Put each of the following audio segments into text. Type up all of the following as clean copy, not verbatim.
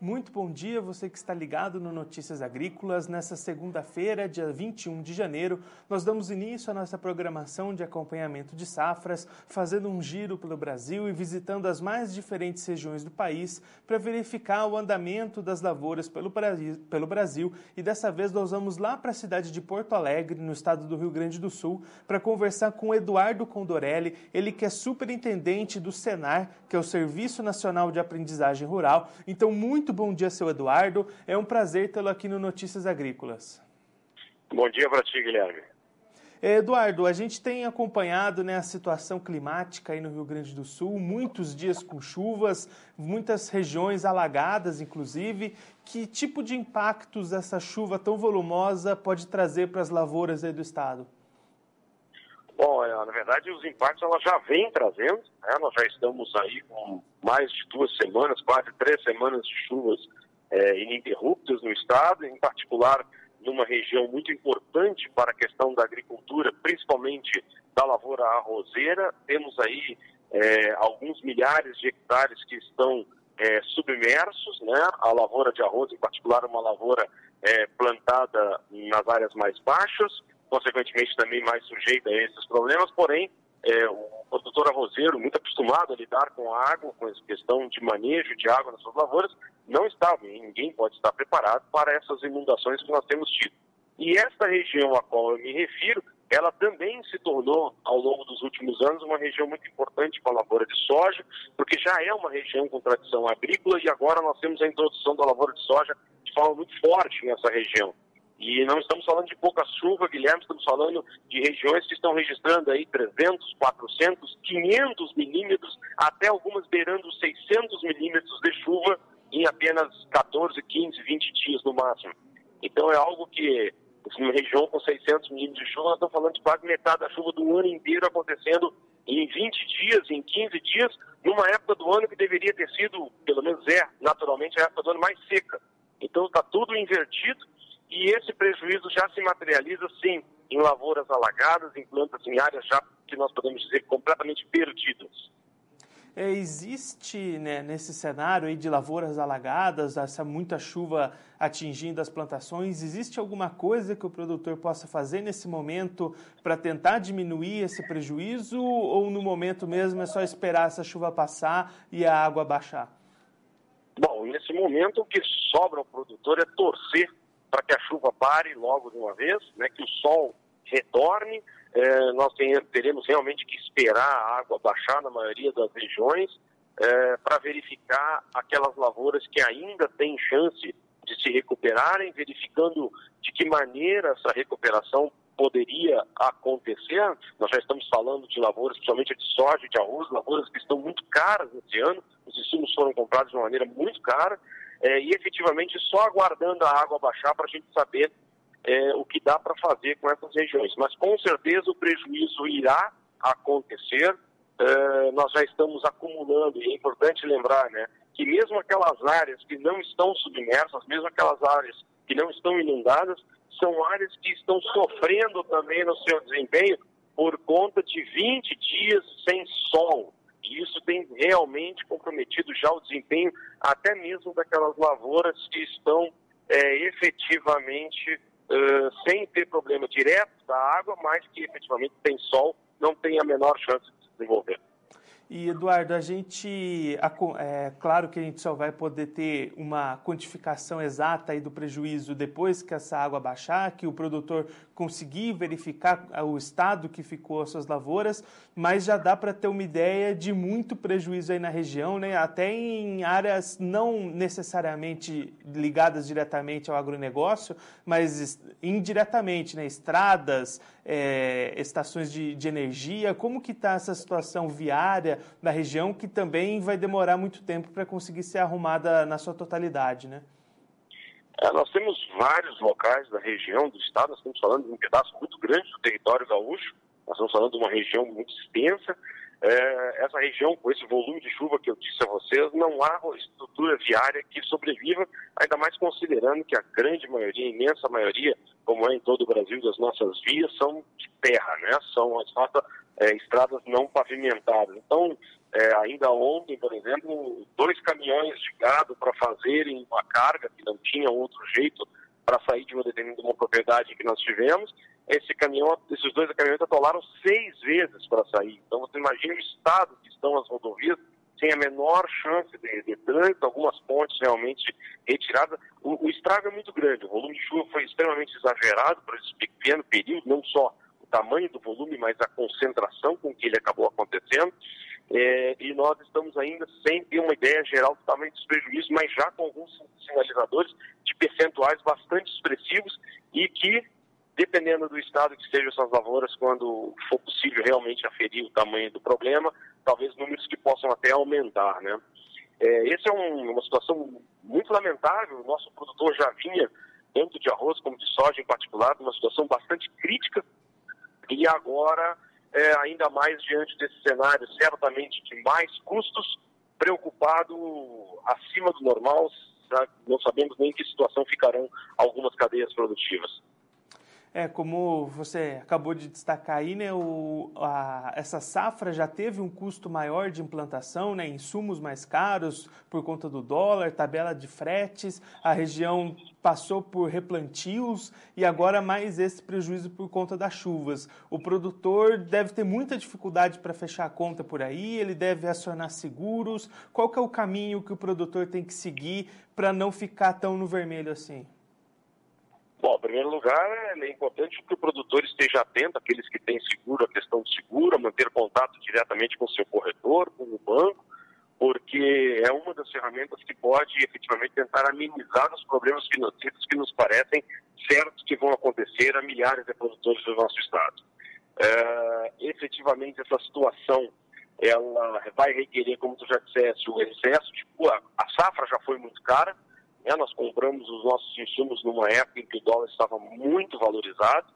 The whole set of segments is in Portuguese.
Muito bom dia, você que está ligado no Notícias Agrícolas. Nessa segunda-feira, dia 21 de janeiro, nós damos início à nossa programação de acompanhamento de safras, fazendo um giro pelo Brasil e visitando as mais diferentes regiões do país para verificar o andamento das lavouras pelo Brasil. E dessa vez nós vamos lá para a cidade de Porto Alegre, no estado do Rio Grande do Sul, para conversar com o Eduardo Condorelli, ele que é superintendente do Senar, que é o Serviço Nacional de Aprendizagem Rural. Então, muito bom dia, seu Eduardo. É um prazer tê-lo aqui no Notícias Agrícolas. Bom dia para ti, Guilherme. Eduardo, a gente tem acompanhado, a situação climática aí no Rio Grande do Sul, muitos dias com chuvas, muitas regiões alagadas, inclusive. Que tipo de impactos essa chuva tão volumosa pode trazer para as lavouras aí do estado? Bom, na verdade, os impactos ela já vem trazendo, né? Nós já estamos aí com mais de 2 semanas, quase 3 semanas de chuvas ininterruptas no estado, em particular numa região muito importante para a questão da agricultura, principalmente da lavoura arrozeira. Temos aí alguns milhares de hectares que estão submersos, né? A lavoura de arroz, em particular, uma lavoura plantada nas áreas mais baixas, consequentemente também mais sujeita a esses problemas, porém, o produtor arrozeiro, muito acostumado a lidar com a água, com essa questão de manejo de água nas suas lavouras, não estava, e ninguém pode estar preparado para essas inundações que nós temos tido. E esta região a qual eu me refiro, ela também se tornou, ao longo dos últimos anos, uma região muito importante para a lavoura de soja, porque já é uma região com tradição agrícola e agora nós temos a introdução da lavoura de soja de forma muito forte nessa região. E não estamos falando de pouca chuva, Guilherme, estamos falando de regiões que estão registrando aí 300, 400, 500 milímetros, até algumas beirando 600 milímetros de chuva em apenas 14, 15, 20 dias no máximo. Então é algo que, uma região com 600 milímetros de chuva, nós estamos falando de quase metade da chuva do ano inteiro acontecendo em 20 dias, em 15 dias, numa época do ano que deveria ter sido, pelo menos naturalmente, a época do ano mais seca. Então está tudo invertido. E esse prejuízo já se materializa, sim, em lavouras alagadas, em plantas em áreas já que nós podemos dizer completamente perdidas. Existe, nesse cenário aí de lavouras alagadas, essa muita chuva atingindo as plantações, existe alguma coisa que o produtor possa fazer nesse momento para tentar diminuir esse prejuízo ou no momento mesmo é só esperar essa chuva passar e a água baixar? Bom, nesse momento o que sobra ao produtor é torcer para que a chuva pare logo de uma vez, que o sol retorne. Nós teremos realmente que esperar a água baixar na maioria das regiões para verificar aquelas lavouras que ainda têm chance de se recuperarem, verificando de que maneira essa recuperação poderia acontecer. Nós já estamos falando de lavouras, principalmente de soja e de arroz, lavouras que estão muito caras esse ano, os insumos foram comprados de uma maneira muito cara, e efetivamente só aguardando a água baixar para a gente saber o que dá para fazer com essas regiões. Mas com certeza o prejuízo irá acontecer, nós já estamos acumulando, e é importante lembrar que mesmo aquelas áreas que não estão submersas, mesmo aquelas áreas que não estão inundadas, são áreas que estão sofrendo também no seu desempenho por conta de 20 dias sem sol. E isso tem realmente comprometido já o desempenho até mesmo daquelas lavouras que estão efetivamente sem ter problema direto da água, mas que efetivamente tem sol, não tem a menor chance de se desenvolver. E, Eduardo, claro que a gente só vai poder ter uma quantificação exata aí do prejuízo depois que essa água baixar, que o produtor conseguir verificar o estado que ficou as suas lavouras, mas já dá para ter uma ideia de muito prejuízo aí na região, até em áreas não necessariamente ligadas diretamente ao agronegócio, mas indiretamente, estradas, estações de energia. Como que está essa situação viária da região, que também vai demorar muito tempo para conseguir ser arrumada na sua totalidade, Nós temos vários locais da região do estado, nós estamos falando de um pedaço muito grande do território gaúcho, nós estamos falando de uma região muito extensa. Essa região, com esse volume de chuva que eu disse a vocês, não há estrutura viária que sobreviva, ainda mais considerando que a grande maioria, a imensa maioria, como é em todo o Brasil, das nossas vias são de terra, são estradas não pavimentadas. Então, Ainda ontem, por exemplo, 2 caminhões de gado para fazerem uma carga, que não tinha outro jeito para sair de uma propriedade que nós tivemos. Esses 2 caminhões atolaram 6 vezes para sair. Então você imagina o estado que estão as rodovias, sem a menor chance de trânsito, algumas pontes realmente retiradas. O estrago é muito grande, o volume de chuva foi extremamente exagerado por esse pequeno período, não só o tamanho do volume, mas a concentração com que ele acabou acontecendo. E nós estamos ainda sem ter uma ideia geral do tamanho dos prejuízos, mas já com alguns sinalizadores de percentuais bastante expressivos e que, dependendo do estado que estejam essas lavouras, quando for possível realmente aferir o tamanho do problema, talvez números que possam até aumentar, né? Essa é uma situação muito lamentável. O nosso produtor já vinha, tanto de arroz como de soja em particular, numa situação bastante crítica e agora, ainda mais diante desse cenário, certamente de mais custos, preocupado acima do normal, não sabemos nem em que situação ficarão algumas cadeias produtivas. Como você acabou de destacar aí, né, essa safra já teve um custo maior de implantação, né, insumos mais caros por conta do dólar, tabela de fretes, a região passou por replantios e agora mais esse prejuízo por conta das chuvas. O produtor deve ter muita dificuldade para fechar a conta por aí, ele deve acionar seguros. Qual que é o caminho que o produtor tem que seguir para não ficar tão no vermelho assim? Bom, em primeiro lugar, é importante que o produtor esteja atento, aqueles que têm seguro, a questão do seguro, manter contato diretamente com o seu corretor, com o banco, porque é uma das ferramentas que pode efetivamente tentar amenizar os problemas financeiros que nos parecem certos que vão acontecer a milhares de produtores do nosso estado. Efetivamente, essa situação, ela vai requerer, como tu já disseste, o excesso de... A safra já foi muito cara. Nós compramos os nossos insumos numa época em que o dólar estava muito valorizado.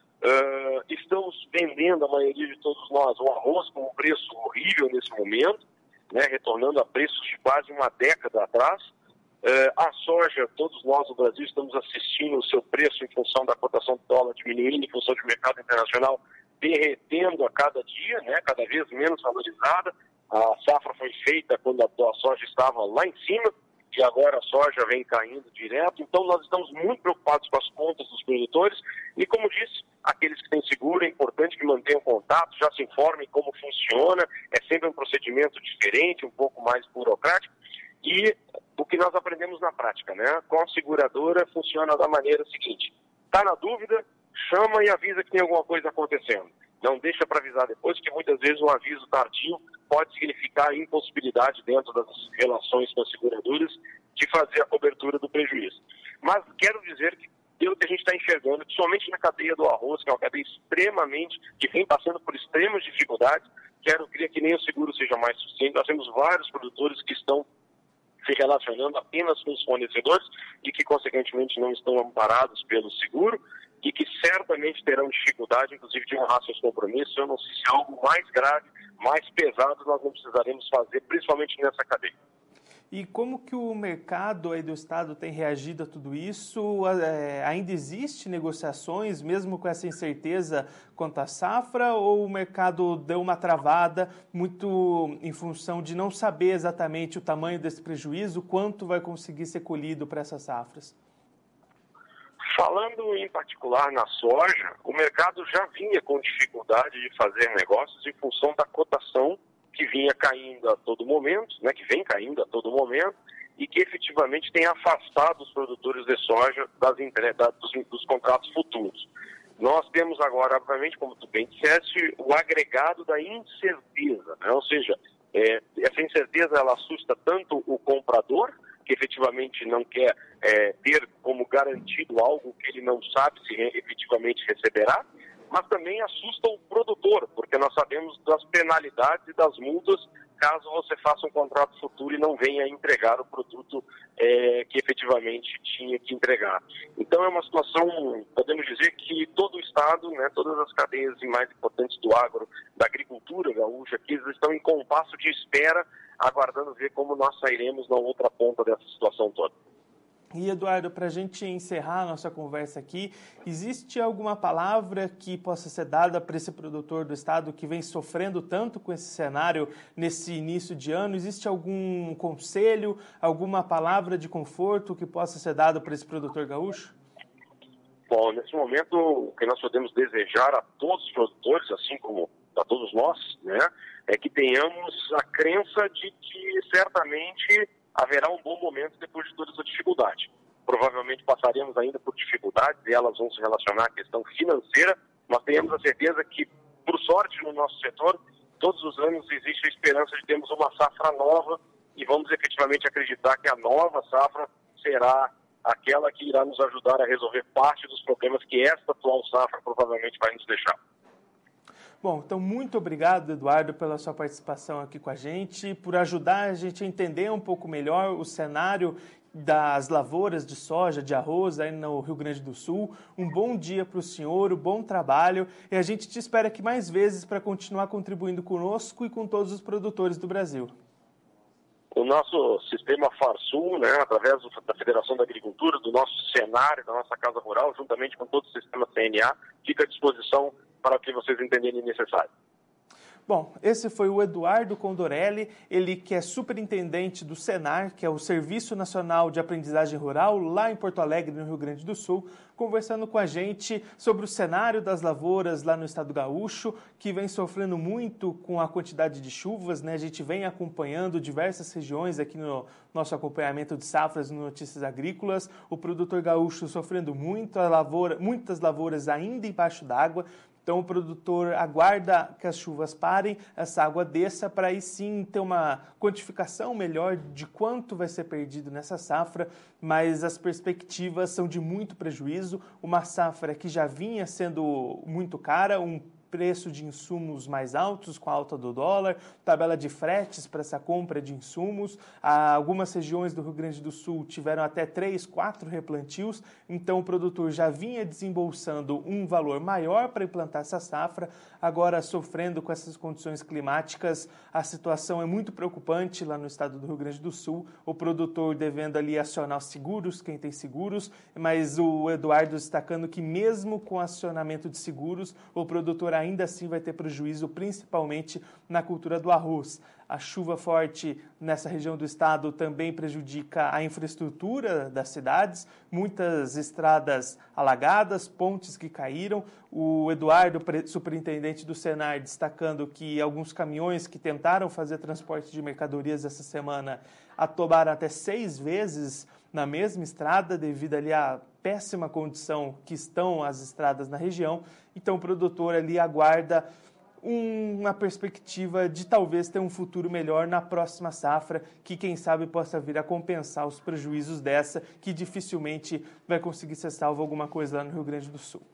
Estamos vendendo, a maioria de todos nós, o arroz com um preço horrível nesse momento, né, retornando a preços de quase uma década atrás. A soja, todos nós no Brasil estamos assistindo o seu preço em função da cotação do dólar diminuindo, em função do mercado internacional derretendo a cada dia, né, cada vez menos valorizada. A safra foi feita quando a soja estava lá em cima, e agora a soja vem caindo direto. Então nós estamos muito preocupados com as contas dos produtores e, como disse, aqueles que têm seguro, é importante que mantenham contato, já se informem como funciona. É sempre um procedimento diferente, um pouco mais burocrático, e o que nós aprendemos na prática, né? Com a seguradora funciona da maneira seguinte: está na dúvida, chama e avisa que tem alguma coisa acontecendo. Não deixa para avisar depois, que muitas vezes um aviso tardio pode significar a impossibilidade dentro das relações com as seguradoras de fazer a cobertura do prejuízo. Mas quero dizer que pelo que a gente está enxergando, somente na cadeia do arroz, que é uma cadeia que vem passando por extremas dificuldades, queria que nem o seguro seja mais suficiente. Nós temos vários produtores que estão se relacionando apenas com os fornecedores e que, consequentemente, não estão amparados pelo seguro e que certamente terão dificuldade, inclusive, de honrar seus compromissos. Eu não sei se é algo mais grave, mais pesado, nós não precisaremos fazer, principalmente nessa cadeia. E como que o mercado aí do Estado tem reagido a tudo isso? Ainda existe negociações, mesmo com essa incerteza quanto à safra, ou o mercado deu uma travada muito em função de não saber exatamente o tamanho desse prejuízo, quanto vai conseguir ser colhido para essas safras? Falando em particular na soja, o mercado já vinha com dificuldade de fazer negócios em função da cotação que vinha caindo a todo momento, né, que vem caindo a todo momento, e que efetivamente tem afastado os produtores de soja dos contratos futuros. Nós temos agora, obviamente, como tu bem disseste, o agregado da incerteza, né? Ou seja, essa incerteza ela assusta tanto o comprador, que efetivamente não quer ter como garantido algo que ele não sabe se efetivamente receberá, mas também assusta o produtor, porque nós sabemos das penalidades e das multas caso você faça um contrato futuro e não venha entregar o produto que efetivamente tinha que entregar. Então é uma situação, podemos dizer que todo o Estado, né, todas as cadeias mais importantes do agro, da agricultura gaúcha, aqui eles estão em compasso de espera, aguardando ver como nós sairemos na outra ponta dessa situação toda. E, Eduardo, para a gente encerrar a nossa conversa aqui, existe alguma palavra que possa ser dada para esse produtor do estado que vem sofrendo tanto com esse cenário nesse início de ano? Existe algum conselho, alguma palavra de conforto que possa ser dada para esse produtor gaúcho? Bom, nesse momento, o que nós podemos desejar a todos os produtores, assim como a todos nós, né, é que tenhamos a crença de que certamente haverá um bom momento depois de toda essa dificuldade. Provavelmente passaremos ainda por dificuldades e elas vão se relacionar à questão financeira, mas tenhamos a certeza que, por sorte no nosso setor, todos os anos existe a esperança de termos uma safra nova e vamos efetivamente acreditar que a nova safra será aquela que irá nos ajudar a resolver parte dos problemas que esta atual safra provavelmente vai nos deixar. Bom, então muito obrigado, Eduardo, pela sua participação aqui com a gente, por ajudar a gente a entender um pouco melhor o cenário das lavouras de soja, de arroz aí no Rio Grande do Sul. Um bom dia para o senhor, um bom trabalho e a gente te espera aqui mais vezes para continuar contribuindo conosco e com todos os produtores do Brasil. O nosso sistema Farsul, né, através da Federação da Agricultura, do nosso Senar, da nossa Casa Rural, juntamente com todo o sistema CNA, fica à disposição para o que vocês entenderem necessário. Bom, esse foi o Eduardo Condorelli, ele que é superintendente do Senar, que é o Serviço Nacional de Aprendizagem Rural, lá em Porto Alegre, no Rio Grande do Sul, conversando com a gente sobre o cenário das lavouras lá no estado gaúcho, que vem sofrendo muito com a quantidade de chuvas, né? A gente vem acompanhando diversas regiões aqui no nosso acompanhamento de safras no Notícias Agrícolas, o produtor gaúcho sofrendo muito, muitas lavouras ainda embaixo d'água. Então, o produtor aguarda que as chuvas parem, essa água desça, para aí sim ter uma quantificação melhor de quanto vai ser perdido nessa safra, mas as perspectivas são de muito prejuízo. Uma safra que já vinha sendo muito cara, um preço de insumos mais altos com a alta do dólar, tabela de fretes para essa compra de insumos. Algumas regiões do Rio Grande do Sul tiveram até 3, 4 replantios, então o produtor já vinha desembolsando um valor maior para implantar essa safra, agora sofrendo com essas condições climáticas, a situação é muito preocupante lá no estado do Rio Grande do Sul, o produtor devendo ali acionar os seguros, quem tem seguros, mas o Eduardo destacando que mesmo com acionamento de seguros, o produtor ainda assim vai ter prejuízo, principalmente na cultura do arroz. A chuva forte nessa região do estado também prejudica a infraestrutura das cidades, muitas estradas alagadas, pontes que caíram. O Eduardo, superintendente do Senar, destacando que alguns caminhões que tentaram fazer transporte de mercadorias essa semana atobaram até 6 vezes na mesma estrada, devido ali à péssima condição que estão as estradas na região. Então o produtor ali aguarda uma perspectiva de talvez ter um futuro melhor na próxima safra, que quem sabe possa vir a compensar os prejuízos dessa, que dificilmente vai conseguir ser salvo alguma coisa lá no Rio Grande do Sul.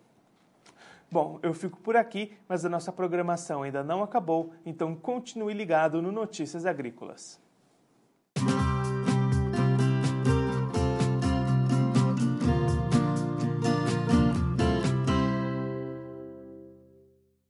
Bom, eu fico por aqui, mas a nossa programação ainda não acabou, então continue ligado no Notícias Agrícolas.